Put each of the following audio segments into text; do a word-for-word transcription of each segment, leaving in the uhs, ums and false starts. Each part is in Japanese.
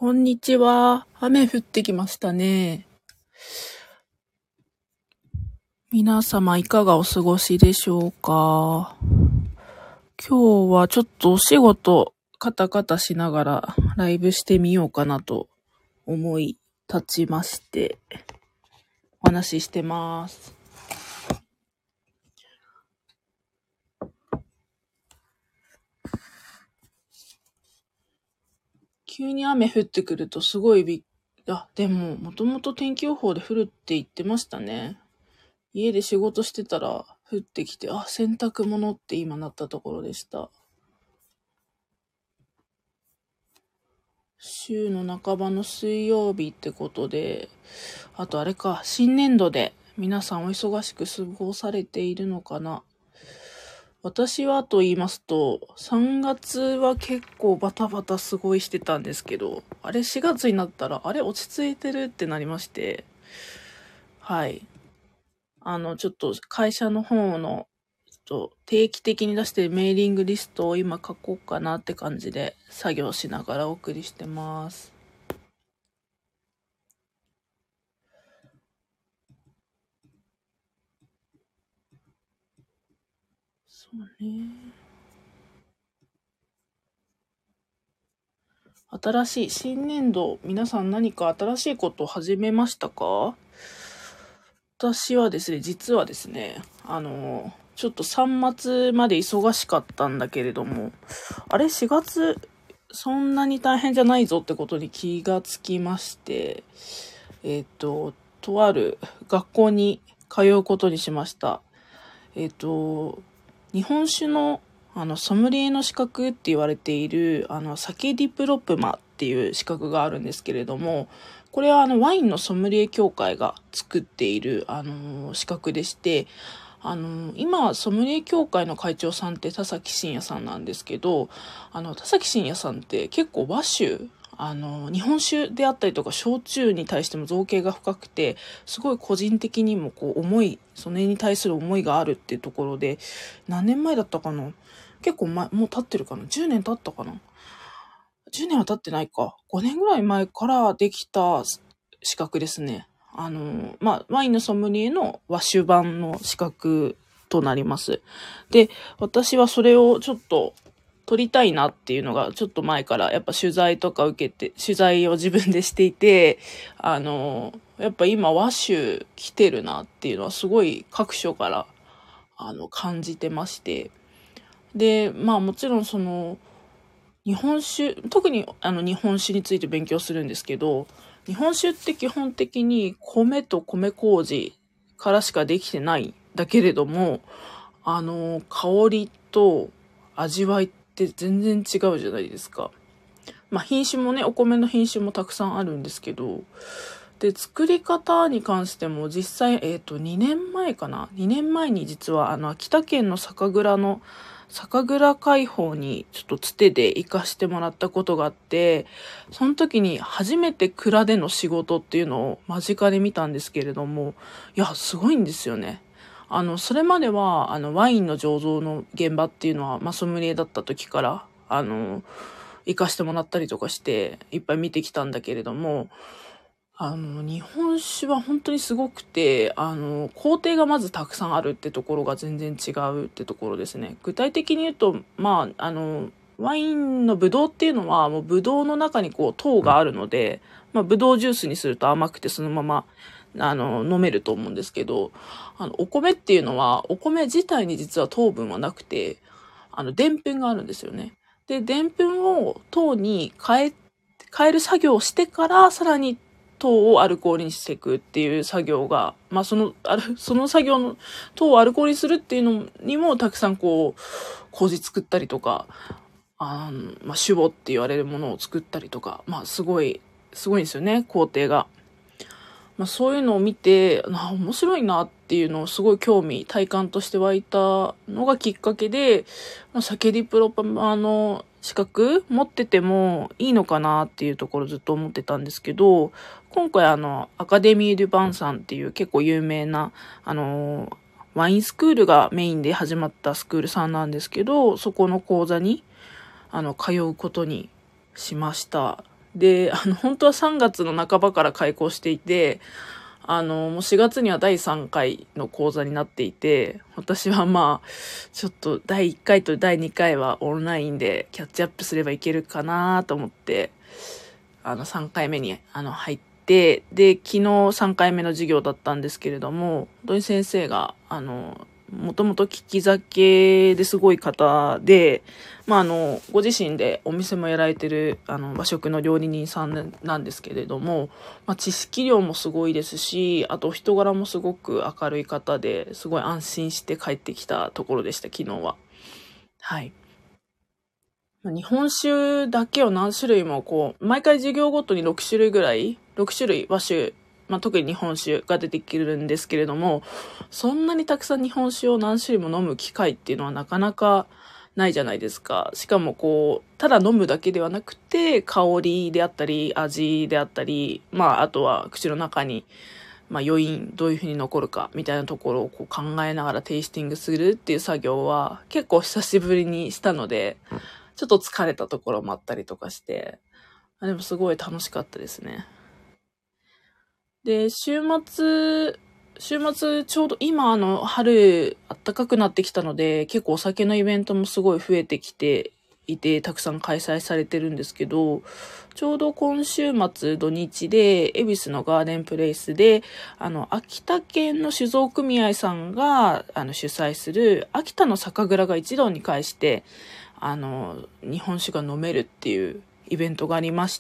こんにちは。雨降ってきましたね。皆様いかがお過ごしでしょうか。今日はちょっとお仕事カタカタしながらライブしてみようかなと思い立ちましてお話ししてます。急に雨降ってくるとすごいびっあ、でももともと天気予報で降るって言ってましたね。家で仕事してたら降ってきて、あ、洗濯物って今なったところでした。週の半ばの水曜日ってことで、あとあれか、新年度で皆さんお忙しく過ごされているのかな。私はと言いますと、さんがつは結構バタバタすごいしてたんですけど、あれしがつになったら、あれ落ち着いてるってなりまして、はい。あの、ちょっと会社の方の、ちょっと定期的に出してるメーリングリストを今書こうかなって感じで作業しながらお送りしてます。そうね。新しい新年度、皆さん何か新しいことを始めましたか？私はですね、実はですね、あの、ちょっとさんがつまで忙しかったんだけれども、あれしがつ、そんなに大変じゃないぞってことに気がつきまして、えっと、とある学校に通うことにしました。えっと、日本酒のあのソムリエの資格って言われているあの酒ディプロプマっていう資格があるんですけれども、これはあのワインのソムリエ協会が作っているあの資格でして、あの今ソムリエ協会の会長さんって田崎真也さんなんですけど、あの田崎真也さんって結構和酒、あの日本酒であったりとか焼酎に対しても造詣が深くて、すごい個人的にもこう思い、それに対する思いがあるっていうところで、何年前だったかな、結構前、もう経ってるかな、じゅうねん経ったかな、じゅうねんは経ってないか、ごねんぐらい前からできた資格ですね。あのまあワインのソムリエの和酒版の資格となります。で、私はそれをちょっと取りたいなっていうのがちょっと前からやっぱ取材とか受けて、取材を自分でしていて、あの、やっぱ今和酒来てるなっていうのはすごい各所からあの感じてまして。で、まあもちろんその日本酒、特にあの日本酒について勉強するんですけど、日本酒って基本的に米と米麹からしかできてないだけれども、あの、香りと味わいって全然違うじゃないですか。まあ品種もね、お米の品種もたくさんあるんですけど、で、作り方に関しても実際、えっと、にねんまえかな ?に 年前に実はあの、秋田県の酒蔵の酒蔵開放にちょっとつてで行かしてもらったことがあって、その時に初めて蔵での仕事っていうのを間近で見たんですけれども、いや、すごいんですよね。あの、それまでは、あの、ワインの醸造の現場っていうのは、まあ、ソムリエだった時から、あの、行かしてもらったりとかして、いっぱい見てきたんだけれども、あの、日本酒は本当にすごくて、あの、工程がまずたくさんあるってところが全然違うってところですね。具体的に言うと、まあ、あの、ワインのブドウっていうのは、もうブドウの中にこう、糖があるので、まあ、ブドウジュースにすると甘くてそのまま、あの、飲めると思うんですけど、あの、お米っていうのは、お米自体に実は糖分はなくて、あの、でんぷんがあるんですよね。で、でんぷんを糖に変え、変える作業をしてから、さらに糖をアルコールにしていくっていう作業が、まあその、ある、その作業の糖をアルコールにするっていうのにもたくさんこう、麹作ったりとか、あのまあ酒母って言われるものを作ったりとか、まあすごい、すごいんですよね、工程が。まあそういうのを見て、な面白いなっていうのをすごい興味、体感として湧いたのがきっかけで、まあ、酒ディプロパマの資格持っててもいいのかなっていうところずっと思ってたんですけど、今回あの、アカデミー・デュ・バンさんっていう結構有名な、あの、ワインスクールがメインで始まったスクールさんなんですけど、そこの講座に、あの、通うことにしました。 で、あの、本当はさんがつの半ばから開講していて、あの、もうしがつにはだいさんかいの講座になっていて、私はまあ、ちょっとだいいっかいとだいにかいはオンラインでキャッチアップすればいけるかなと思って、あの、さんかいめに、あの、入って、で、昨日さんかいめの授業だったんですけれども、土井先生が、あの、もともと聞き酒ですごい方で、まあ、あの、ご自身でお店もやられてる、あの、和食の料理人さんなんですけれども、まあ、知識量もすごいですし、あと人柄もすごく明るい方で、すごい安心して帰ってきたところでした、昨日は。はい。まあ日本酒だけを何種類もこう、毎回授業ごとにろくしゅるいぐらい、ろくしゅるい和酒、まあ、特に日本酒が出てくるんですけれども、そんなにたくさん日本酒を何種類も飲む機会っていうのはなかなかないじゃないですか。しかもこう、ただ飲むだけではなくて、香りであったり、味であったり、まあ、あとは口の中に、まあ、余韻、どういう風に残るか、みたいなところをこう考えながらテイスティングするっていう作業は、結構久しぶりにしたので、ちょっと疲れたところもあったりとかして、でもすごい楽しかったですね。で、週末、週末ちょうど今あの春暖かくなってきたので、結構お酒のイベントもすごい増えてきていて、たくさん開催されてるんですけど、ちょうど今週末土日で、恵比寿のガーデンプレイスで、あの、秋田県の酒造組合さんがあの主催する秋田の酒蔵が一堂に会して、あの、日本酒が飲めるっていうイベントがありまして、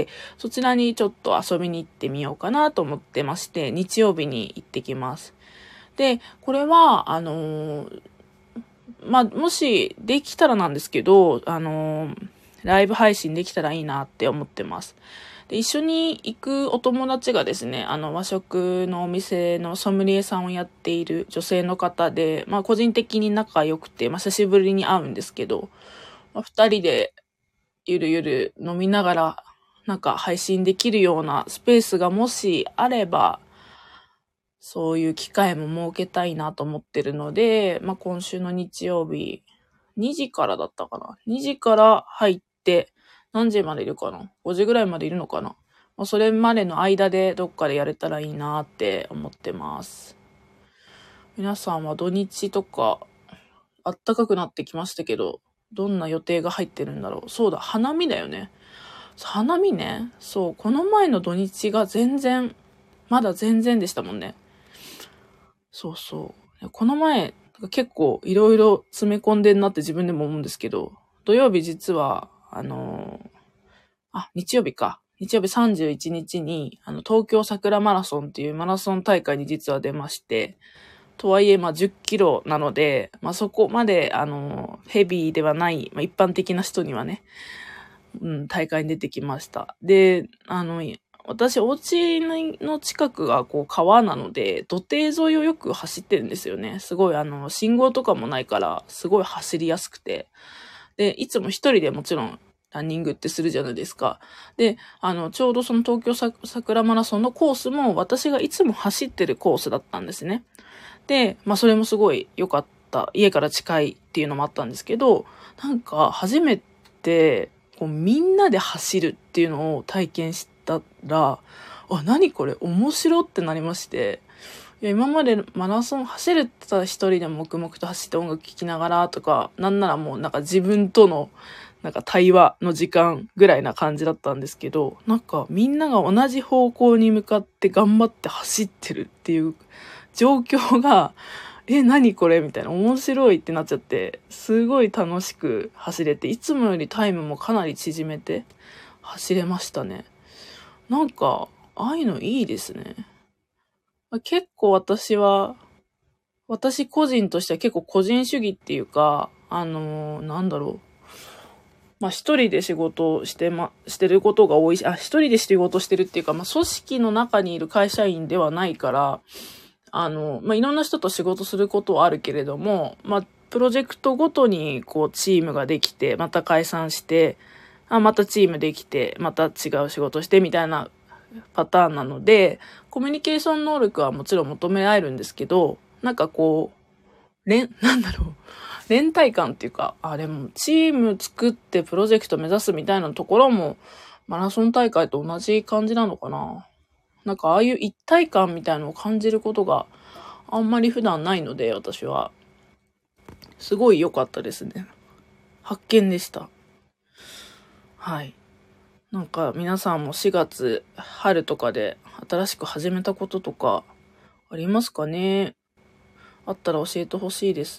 そちらにちょっと遊びに行ってみようかなと思ってまして、日曜日に行ってきます。で、これは、あのー、まあ、もしできたらなんですけど、あのー、ライブ配信できたらいいなって思ってます。で、一緒に行くお友達がですね、あの、和食のお店のソムリエさんをやっている女性の方で、まあ、個人的に仲良くて、まあ、久しぶりに会うんですけど、まあ、二人でゆるゆる飲みながら、なんか配信できるようなスペースがもしあれば、そういう機会も設けたいなと思ってるので、まあ、今週の日曜日、にじからだったかな ?に 時から入って、何時までいるかな ?ご 時ぐらいまでいるのかな、まあ、それまでの間でどっかでやれたらいいなって思ってます。皆さんは土日とか、あったかくなってきましたけど、どんな予定が入ってるんだろう。そうだ、花見だよね。花見ね。そう、この前の土日が全然、まだ全然でしたもんね。そうそう。この前、結構いろいろ詰め込んでんなって自分でも思うんですけど、土曜日実は、あのー、あ、日曜日か。日曜日さんじゅういちにちに、あの、東京桜マラソンっていうマラソン大会に実は出まして、とはいえ、まあ、じゅっキロなので、まあ、そこまで、あの、ヘビーではない、まあ、一般的な人にはね、うん、大会に出てきました。で、あの、私、お家の近くがこう川なので、土手沿いをよく走ってるんですよね。すごいあの、信号とかもないから、すごい走りやすくて。で、いつも一人でもちろん、ランニングってするじゃないですか。で、あの、ちょうどその東京さ桜マラソンのコースも、私がいつも走ってるコースだったんですね。で、まあそれもすごい良かった。家から近いっていうのもあったんですけど、なんか初めて、こうみんなで走るっていうのを体験したら、あ、何これ面白ってなりまして、いや今までマラソン走れてた一人で黙々と走って音楽聴きながらとか、なんならもうなんか自分とのなんか対話の時間ぐらいな感じだったんですけど、なんかみんなが同じ方向に向かって頑張って走ってるっていう状況が、え、何これみたいな、面白いってなっちゃって、すごい楽しく走れて、いつもよりタイムもかなり縮めて走れましたね。なんか、ああいうのいいですね。結構私は、私個人としては結構個人主義っていうか、あのー、なんだろう。まあ一人で仕事をしてま、してることが多いし、あ、一人で仕事してるっていうか、まあ組織の中にいる会社員ではないから、あの、まあいろんな人と仕事することはあるけれども、まあプロジェクトごとにこうチームができて、また解散して、あ、またチームできて、また違う仕事してみたいなパターンなので、コミュニケーション能力はもちろん求められるんですけど、なんかこう、連、なんだろう。連帯感っていうか、あ、でも、チーム作ってプロジェクト目指すみたいなところも、 マラソン大会と同じ感じなのかな。なんかああいう一体感みたいなのを感じることがあんまり普段ないので、私は。すごい良かったですね。発見でした。はい。なんか皆さんもしがつ、春とかで新しく始めたこととかありますかね？あったら教えてほしいです。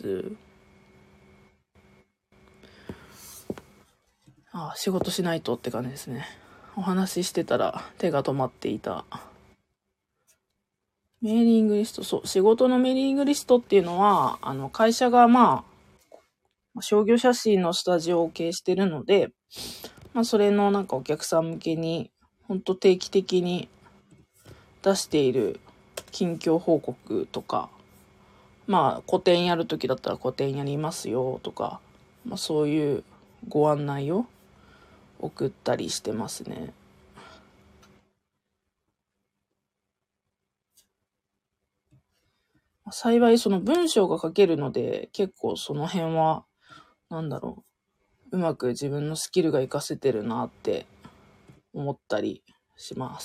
あ、仕事しないとって感じですね。お話ししてたら手が止まっていた。メーリングリスト、そう、仕事のメーリングリストっていうのは、あの、会社がまあ、商業写真のスタジオを経営してるので、まあ、それのなんかお客さん向けに、ほんと定期的に出している近況報告とか、まあ、個展やるときだったら個展やりますよとか、まあ、そういうご案内を送ったりしてますね。幸いその文章が書けるので、結構その辺は、なんだろう、うまく自分のスキルが活かせてるなって思ったりします。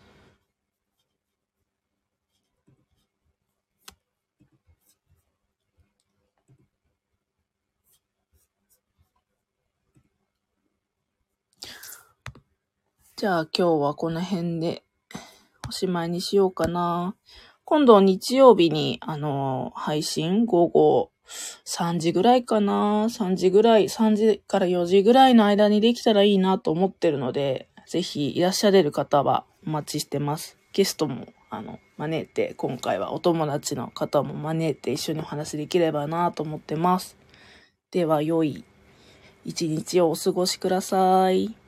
じゃあ今日はこの辺でおしまいにしようかな。今度日曜日にあの配信午後さんじぐらいかな。さんじぐらい、さんじからよじぐらいの間にできたらいいなと思ってるので、ぜひいらっしゃれる方はお待ちしてます。ゲストもあの招いて、今回はお友達の方も招いて一緒にお話できればなと思ってます。では良い一日をお過ごしください。